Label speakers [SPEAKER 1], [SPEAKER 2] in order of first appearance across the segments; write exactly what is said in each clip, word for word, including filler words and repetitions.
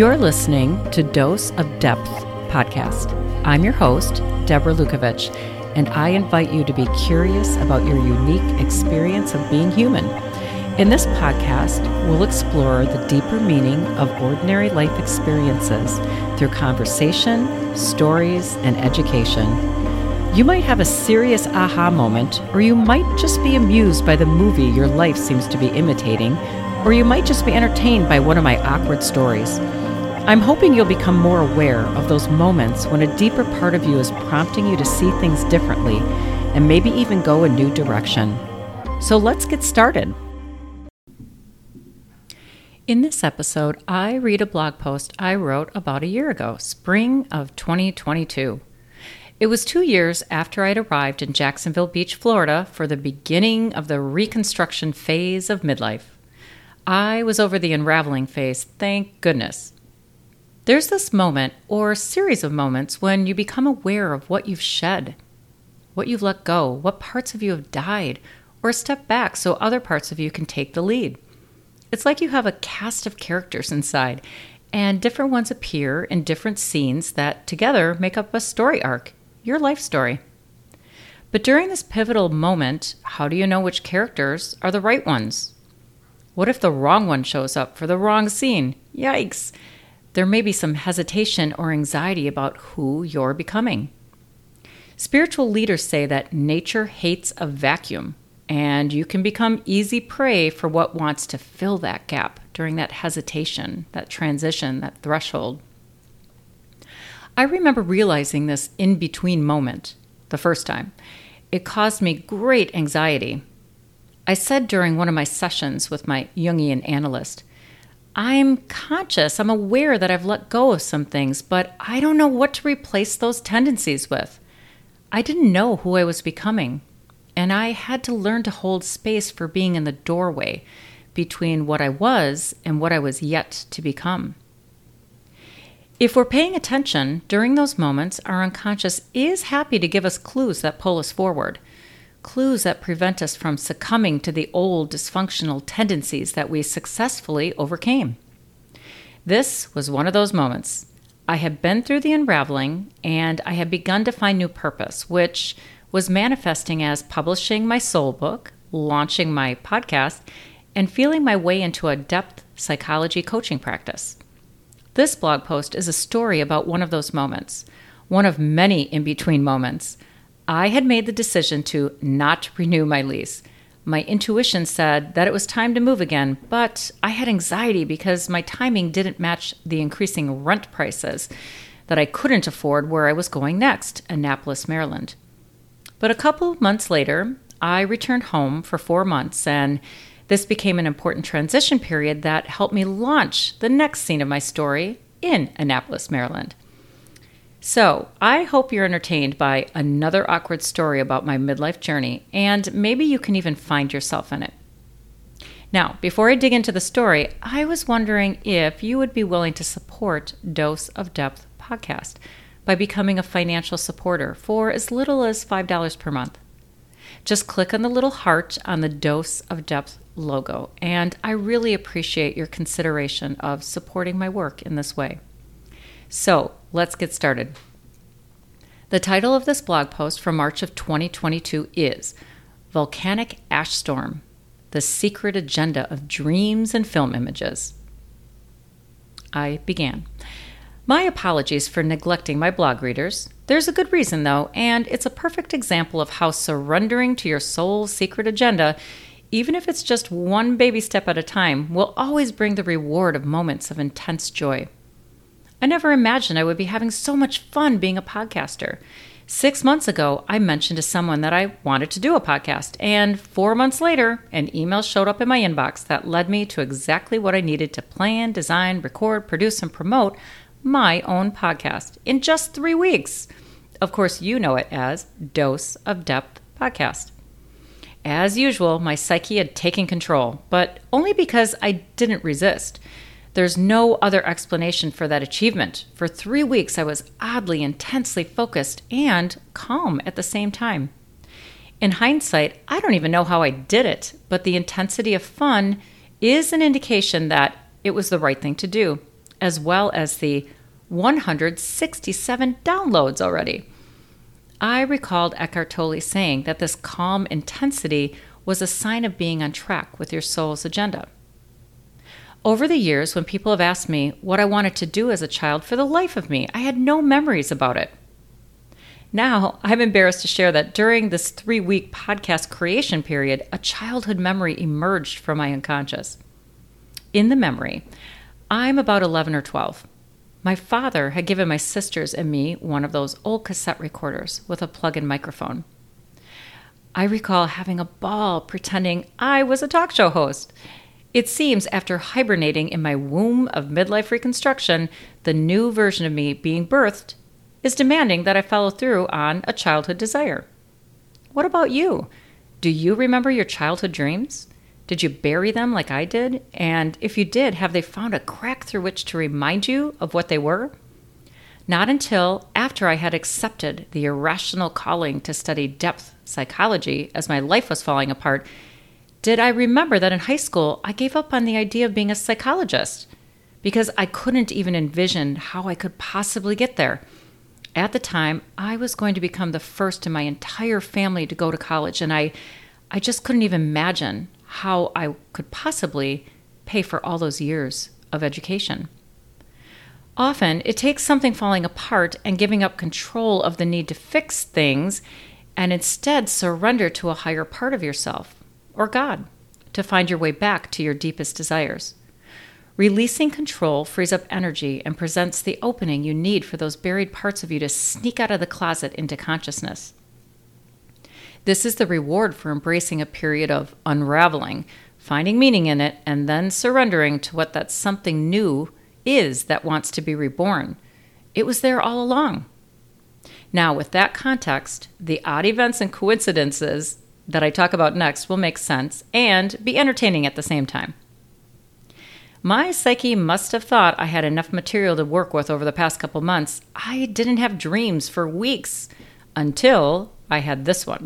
[SPEAKER 1] You're listening to Dose of Depth podcast. I'm your host, Deborah Lukovich, and I invite you to be curious about your unique experience of being human. In this podcast, we'll explore the deeper meaning of ordinary life experiences through conversation, stories, and education. You might have a serious aha moment, or you might just be amused by the movie your life seems to be imitating, or you might just be entertained by one of my awkward stories. I'm hoping you'll become more aware of those moments when a deeper part of you is prompting you to see things differently and maybe even go a new direction. So let's get started. In this episode, I read a blog post I wrote about a year ago, spring of twenty twenty-two. It was two years after I'd arrived in Jacksonville Beach, Florida for the beginning of the reconstruction phase of midlife. I was over the unraveling phase, thank goodness. There's this moment, or series of moments, when you become aware of what you've shed, what you've let go, what parts of you have died, or step back so other parts of you can take the lead. It's like you have a cast of characters inside, and different ones appear in different scenes that together make up a story arc, your life story. But during this pivotal moment, how do you know which characters are the right ones? What if the wrong one shows up for the wrong scene? Yikes! There may be some hesitation or anxiety about who you're becoming. Spiritual leaders say that nature hates a vacuum, and you can become easy prey for what wants to fill that gap during that hesitation, that transition, that threshold. I remember realizing this in-between moment the first time. It caused me great anxiety. I said during one of my sessions with my Jungian analyst, I'm conscious, I'm aware that I've let go of some things, but I don't know what to replace those tendencies with. I didn't know who I was becoming, and I had to learn to hold space for being in the doorway between what I was and what I was yet to become. If we're paying attention, during those moments, our unconscious is happy to give us clues that pull us forward. Clues that prevent us from succumbing to the old dysfunctional tendencies that we successfully overcame. This was one of those moments. I had been through the unraveling, and I had begun to find new purpose, which was manifesting as publishing my soul book, launching my podcast, and feeling my way into a depth psychology coaching practice. This blog post is a story about one of those moments, one of many in-between moments. I had made the decision to not renew my lease. My intuition said that it was time to move again, but I had anxiety because my timing didn't match the increasing rent prices that I couldn't afford where I was going next, Annapolis, Maryland. But a couple months later, I returned home for four months, and this became an important transition period that helped me launch the next scene of my story in Annapolis, Maryland. So, I hope you're entertained by another awkward story about my midlife journey, and maybe you can even find yourself in it. Now, before I dig into the story, I was wondering if you would be willing to support Dose of Depth podcast by becoming a financial supporter for as little as five dollars per month. Just click on the little heart on the Dose of Depth logo, and I really appreciate your consideration of supporting my work in this way. So, let's get started. The title of this blog post from March of twenty twenty-two is Volcanic Ash Storm, the Secret Agenda of Dreams and Film Images. I began. My apologies for neglecting my blog readers. There's a good reason, though, and it's a perfect example of how surrendering to your soul's secret agenda, even if it's just one baby step at a time, will always bring the reward of moments of intense joy. I never imagined I would be having so much fun being a podcaster. Six months ago, I mentioned to someone that I wanted to do a podcast, and four months later, an email showed up in my inbox that led me to exactly what I needed to plan, design, record, produce, and promote my own podcast in just three weeks. Of course, you know it as Dose of Depth Podcast. As usual, my psyche had taken control, but only because I didn't resist. There's no other explanation for that achievement. For three weeks, I was oddly, intensely focused and calm at the same time. In hindsight, I don't even know how I did it, but the intensity of fun is an indication that it was the right thing to do. as well as the one hundred sixty-seven downloads already. I recalled Eckhart Tolle saying that this calm intensity was a sign of being on track with your soul's agenda. Over the years, when people have asked me what I wanted to do as a child, for the life of me, I had no memories about it. Now, I'm embarrassed to share that during this three-week podcast creation period, a childhood memory emerged from my unconscious. In the memory, I'm about eleven or twelve. My father had given my sisters and me one of those old cassette recorders with a plug-in microphone. I recall having a ball pretending I was a talk show host. It seems after hibernating in my womb of midlife reconstruction, the new version of me being birthed is demanding that I follow through on a childhood desire. What about you? Do you remember your childhood dreams? Did you bury them like I did? And if you did, have they found a crack through which to remind you of what they were? Not until after I had accepted the irrational calling to study depth psychology as my life was falling apart, did I remember that in high school I gave up on the idea of being a psychologist because I couldn't even envision how I could possibly get there. At the time, I was going to become the first in my entire family to go to college, and I, I just couldn't even imagine how I could possibly pay for all those years of education. Often, it takes something falling apart and giving up control of the need to fix things and instead surrender to a higher part of yourself, or God, to find your way back to your deepest desires. Releasing control frees up energy and presents the opening you need for those buried parts of you to sneak out of the closet into consciousness. This is the reward for embracing a period of unraveling, finding meaning in it, and then surrendering to what that something new is that wants to be reborn. It was there all along. Now, with that context, the odd events and coincidences that I talk about next will make sense and be entertaining at the same time. My psyche must have thought I had enough material to work with over the past couple months. I didn't have dreams for weeks until I had this one.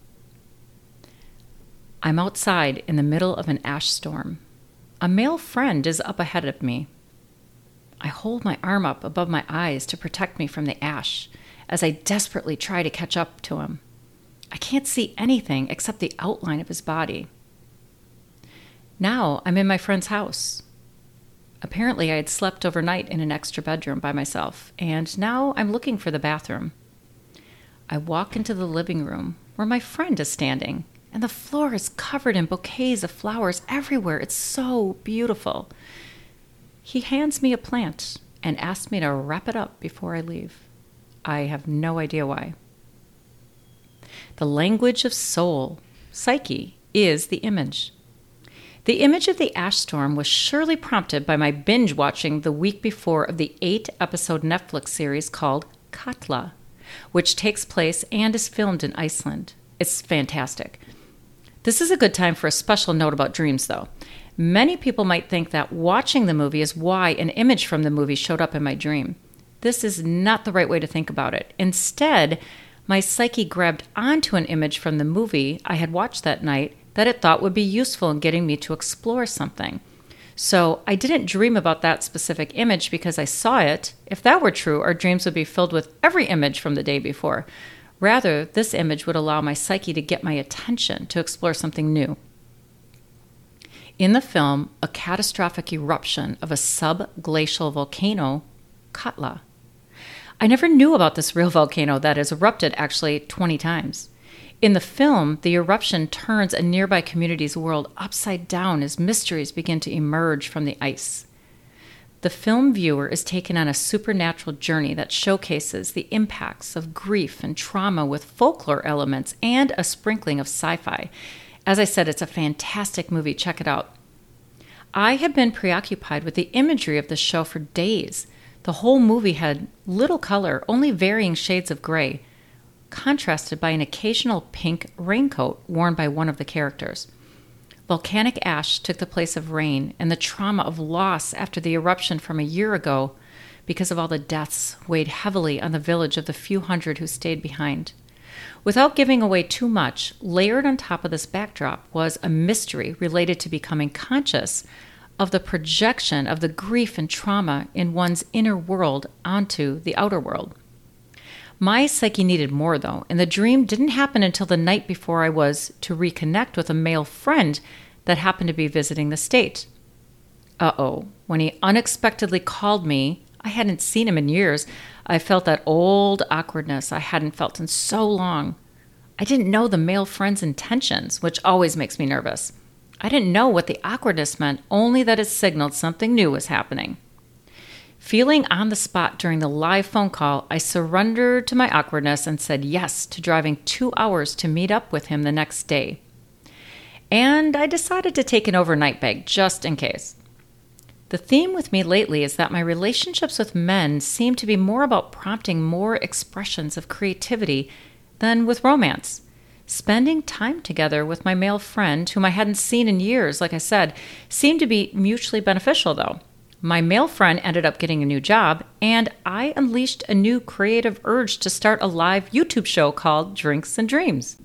[SPEAKER 1] I'm outside in the middle of an ash storm. A male friend is up ahead of me. I hold my arm up above my eyes to protect me from the ash as I desperately try to catch up to him. I can't see anything except the outline of his body. Now I'm in my friend's house. Apparently I had slept overnight in an extra bedroom by myself, and now I'm looking for the bathroom. I walk into the living room where my friend is standing, and the floor is covered in bouquets of flowers everywhere. It's so beautiful. He hands me a plant and asks me to wrap it up before I leave. I have no idea why. The language of soul, psyche, is the image. The image of the ash storm was surely prompted by my binge watching the week before of the eight-episode Netflix series called Katla, which takes place and is filmed in Iceland. It's fantastic. This is a good time for a special note about dreams, though. Many people might think that watching the movie is why an image from the movie showed up in my dream. This is not the right way to think about it. Instead, my psyche grabbed onto an image from the movie I had watched that night that it thought would be useful in getting me to explore something. So I didn't dream about that specific image because I saw it. If that were true, our dreams would be filled with every image from the day before. Rather, this image would allow my psyche to get my attention to explore something new. In the film, a catastrophic eruption of a subglacial volcano, Katla. I never knew about this real volcano that has erupted actually twenty times. In the film, the eruption turns a nearby community's world upside down as mysteries begin to emerge from the ice. The film viewer is taken on a supernatural journey that showcases the impacts of grief and trauma with folklore elements and a sprinkling of sci-fi. As I said, it's a fantastic movie. Check it out. I have been preoccupied with the imagery of the show for days. The whole movie had little color, only varying shades of gray, contrasted by an occasional pink raincoat worn by one of the characters. Volcanic ash took the place of rain, and the trauma of loss after the eruption from a year ago, because of all the deaths, weighed heavily on the village of the few hundred who stayed behind. Without giving away too much, layered on top of this backdrop was a mystery related to becoming conscious of the projection of the grief and trauma in one's inner world onto the outer world. My psyche needed more, though, and the dream didn't happen until the night before I was to reconnect with a male friend that happened to be visiting the state. Uh-oh, when he unexpectedly called me, I hadn't seen him in years, I felt that old awkwardness I hadn't felt in so long. I didn't know the male friend's intentions, which always makes me nervous. I didn't know what the awkwardness meant, only that it signaled something new was happening. Feeling on the spot during the live phone call, I surrendered to my awkwardness and said yes to driving two hours to meet up with him the next day. And I decided to take an overnight bag just in case. The theme with me lately is that my relationships with men seem to be more about prompting more expressions of creativity than with romance. Spending time together with my male friend, whom I hadn't seen in years, like I said, seemed to be mutually beneficial, though. My male friend ended up getting a new job, and I unleashed a new creative urge to start a live YouTube show called Drinks and Dreams.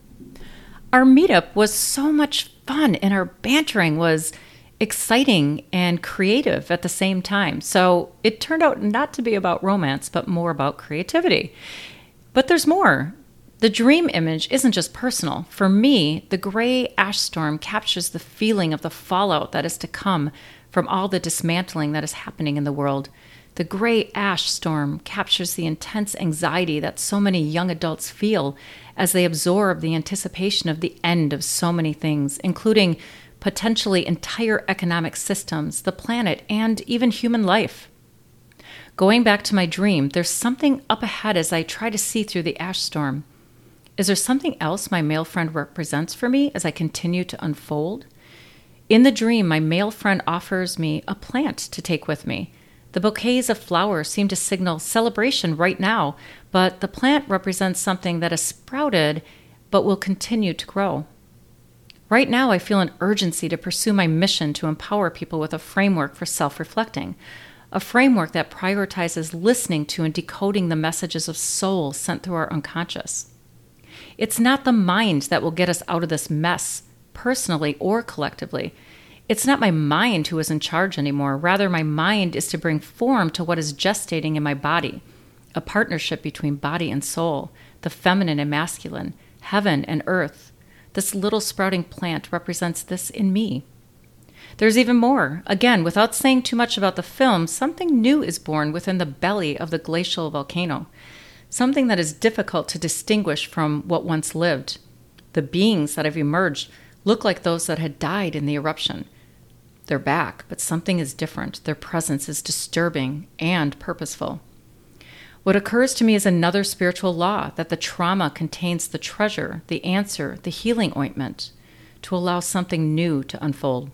[SPEAKER 1] Our meetup was so much fun, and our bantering was exciting and creative at the same time. So it turned out not to be about romance, but more about creativity. But there's more. The dream image isn't just personal. For me, the gray ash storm captures the feeling of the fallout that is to come from all the dismantling that is happening in the world. The gray ash storm captures the intense anxiety that so many young adults feel as they absorb the anticipation of the end of so many things, including potentially entire economic systems, the planet, and even human life. Going back to my dream, there's something up ahead as I try to see through the ash storm. Is there something else my male friend represents for me as I continue to unfold? In the dream, my male friend offers me a plant to take with me. The bouquets of flowers seem to signal celebration right now, but the plant represents something that has sprouted but will continue to grow. Right now, I feel an urgency to pursue my mission to empower people with a framework for self-reflecting, a framework that prioritizes listening to and decoding the messages of soul sent through our unconscious. It's not the mind that will get us out of this mess, personally or collectively. It's not my mind who is in charge anymore. Rather, my mind is to bring form to what is gestating in my body, a partnership between body and soul, the feminine and masculine, heaven and earth. This little sprouting plant represents this in me. There's even more. Again, without saying too much about the film, something new is born within the belly of the glacial volcano, something that is difficult to distinguish from what once lived. The beings that have emerged look like those that had died in the eruption. They're back, but something is different. Their presence is disturbing and purposeful. What occurs to me is another spiritual law, that the trauma contains the treasure, the answer, the healing ointment, to allow something new to unfold.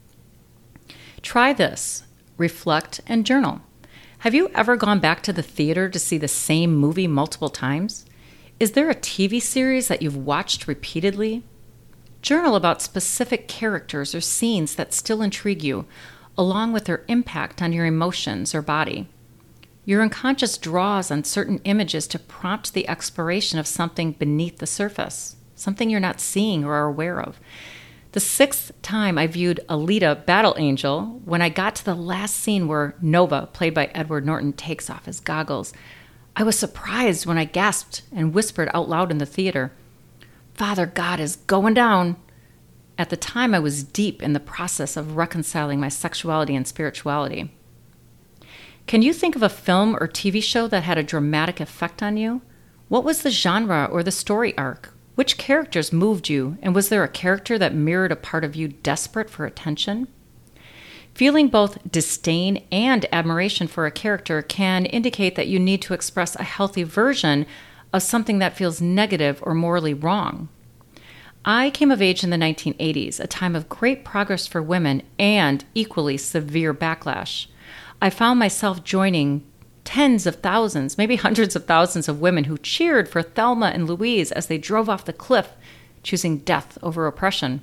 [SPEAKER 1] Try this. Reflect and journal. Have you ever gone back to the theater to see the same movie multiple times? Is there a T V series that you've watched repeatedly? Journal about specific characters or scenes that still intrigue you, along with their impact on your emotions or body. Your unconscious draws on certain images to prompt the exploration of something beneath the surface, something you're not seeing or are aware of. The sixth time I viewed Alita: Battle Angel, when I got to the last scene where Nova, played by Edward Norton, takes off his goggles, I was surprised when I gasped and whispered out loud in the theater, "Father God is going down." At the time, I was deep in the process of reconciling my sexuality and spirituality. Can you think of a film or T V show that had a dramatic effect on you? What was the genre or the story arc? Which characters moved you, and was there a character that mirrored a part of you desperate for attention? Feeling both disdain and admiration for a character can indicate that you need to express a healthy version of something that feels negative or morally wrong. I came of age in the nineteen eighties, a time of great progress for women and equally severe backlash. I found myself joining tens of thousands, maybe hundreds of thousands of women who cheered for Thelma and Louise as they drove off the cliff, choosing death over oppression.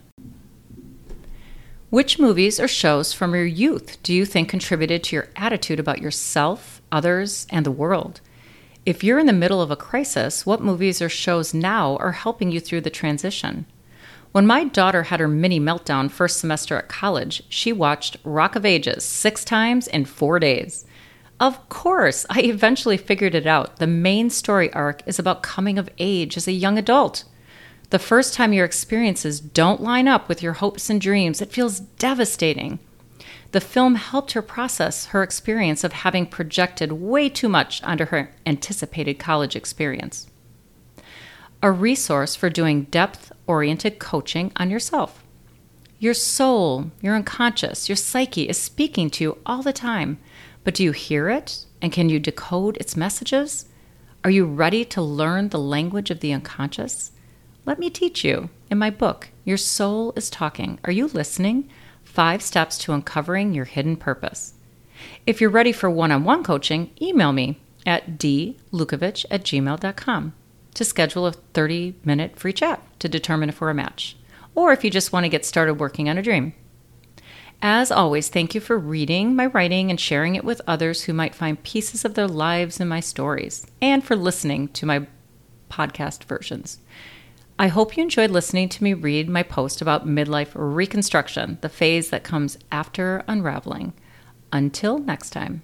[SPEAKER 1] Which movies or shows from your youth do you think contributed to your attitude about yourself, others, and the world? If you're in the middle of a crisis, what movies or shows now are helping you through the transition? When my daughter had her mini meltdown first semester at college, she watched Rock of Ages six times in four days. Of course, I eventually figured it out. The main story arc is about coming of age as a young adult. The first time your experiences don't line up with your hopes and dreams, it feels devastating. The film helped her process her experience of having projected way too much onto her anticipated college experience. A resource for doing depth-oriented coaching on yourself. Your soul, your unconscious, your psyche is speaking to you all the time, but do you hear it? And can you decode its messages? Are you ready to learn the language of the unconscious? Let me teach you. In my book, Your Soul is Talking. Are you listening? Five Steps to Uncovering Your Hidden Purpose. If you're ready for one-on-one coaching, email me at d lukovich at gmail dot com to schedule a thirty-minute free chat to determine if we're a match, or if you just want to get started working on a dream. As always, thank you for reading my writing and sharing it with others who might find pieces of their lives in my stories, and for listening to my podcast versions. I hope you enjoyed listening to me read my post about midlife reconstruction, the phase that comes after unraveling. Until next time.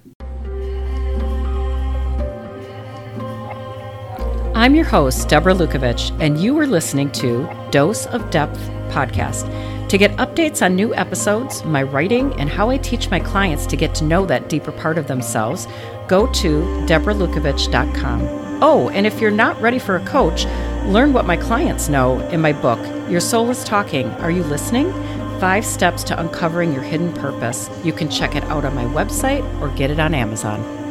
[SPEAKER 1] I'm your host, Deborah Lukovich, and you are listening to Dose of Depth podcast. To get updates on new episodes, my writing, and how I teach my clients to get to know that deeper part of themselves, go to deborah lukovich dot com. Oh, and if you're not ready for a coach, learn what my clients know in my book, Your Soul is Talking. Are you listening? Five Steps to Uncovering Your Hidden Purpose. You can check it out on my website or get it on Amazon.